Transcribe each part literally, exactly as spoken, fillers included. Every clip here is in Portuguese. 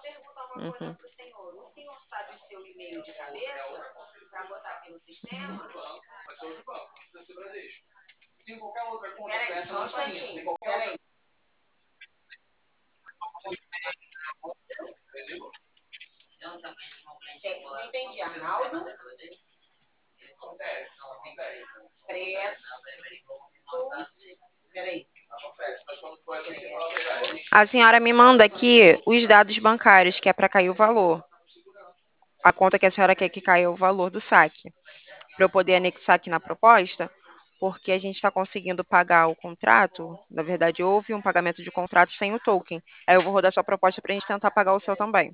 Uhum. A senhora me manda aqui os dados bancários, que é para cair o valor. A conta que a senhora quer que caia o valor do saque. Para eu poder anexar aqui na proposta, porque a gente está conseguindo pagar o contrato. Na verdade, houve um pagamento de contrato sem o token. Aí eu vou rodar sua proposta para a gente tentar pagar o seu também.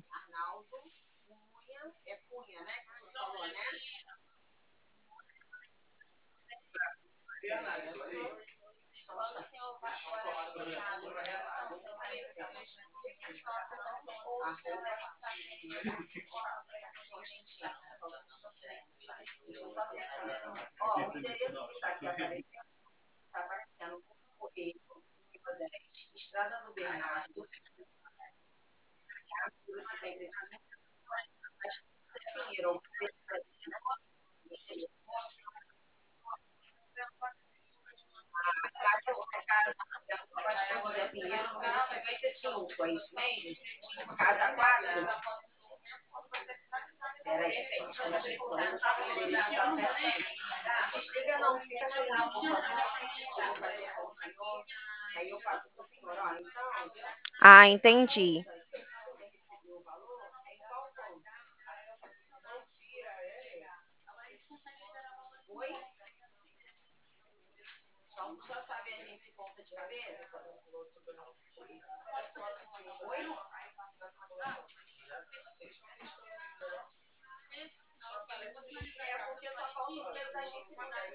Ah, entendi.